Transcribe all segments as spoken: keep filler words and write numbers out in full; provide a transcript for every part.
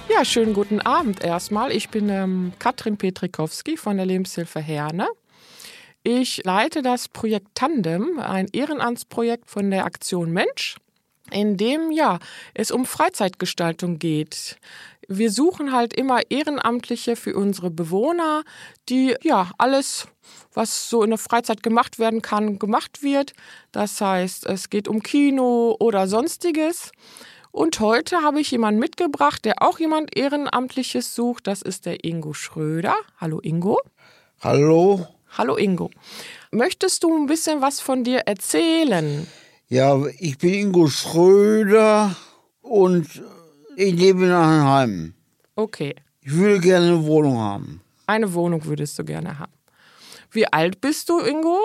Ja, schönen guten Abend erstmal. Ich bin ähm, Katrin Petrikowski von der Lebenshilfe Herne. Ich leite das Projekt Tandem, ein Ehrenamtsprojekt von der Aktion Mensch, in dem ja es um Freizeitgestaltung geht. Wir suchen halt immer Ehrenamtliche für unsere Bewohner, die ja alles, was so in der Freizeit gemacht werden kann, gemacht wird. Das heißt, es geht um Kino oder Sonstiges. Und heute habe ich jemanden mitgebracht, der auch jemand Ehrenamtliches sucht. Das ist der Ingo Schröder. Hallo Ingo. Hallo. Hallo Ingo. Möchtest du ein bisschen was von dir erzählen? Ja, ich bin Ingo Schröder und ich lebe in Arnheim. Okay. Ich würde gerne eine Wohnung haben. Eine Wohnung würdest du gerne haben. Wie alt bist du, Ingo?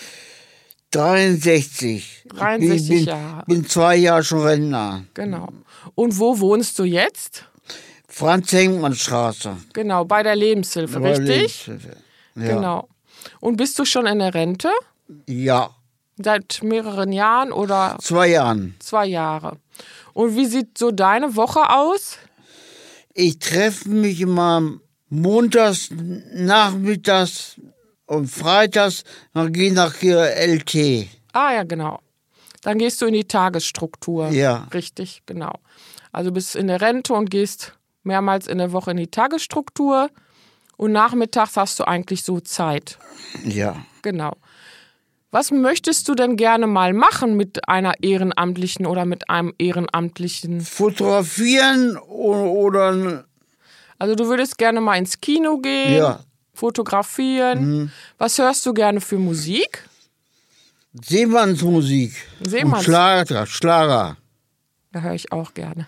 dreiundsechzig. dreiundsechzig ich bin, Jahre. bin zwei Jahre schon Rentner. Genau. Und wo wohnst du jetzt? Franz-Henkmann-Straße. Genau, bei der Lebenshilfe, Bei richtig? Lebenshilfe. Ja. Genau. Und bist du schon in der Rente? Ja. Seit mehreren Jahren oder? Zwei Jahren. Zwei Jahre. Und wie sieht so deine Woche aus? Ich treffe mich immer montags, nachmittags und freitags gehe nach L T. Ah ja, genau. Dann gehst du in die Tagesstruktur. Ja. Richtig, genau. Also bist in der Rente und gehst mehrmals in der Woche in die Tagesstruktur und nachmittags hast du eigentlich so Zeit. Ja. Genau. Was möchtest du denn gerne mal machen mit einer Ehrenamtlichen oder mit einem Ehrenamtlichen? Fotografieren oder... Also du würdest gerne mal ins Kino gehen, Ja. fotografieren. Mhm. Was hörst du gerne für Musik? Seemannsmusik. Seemanns- Und Schlager, Schlager. Da höre ich auch gerne.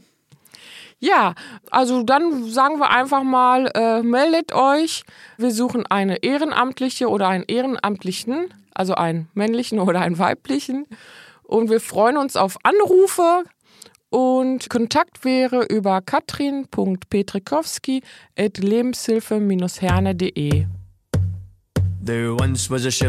Ja, also dann sagen wir einfach mal, äh, meldet euch. Wir suchen eine Ehrenamtliche oder einen Ehrenamtlichen, also einen männlichen oder einen weiblichen. Und wir freuen uns auf Anrufe. Und Kontakt wäre über katrin punkt petrikowski at lebenshilfe Bindestrich herne punkt de. There once was a ship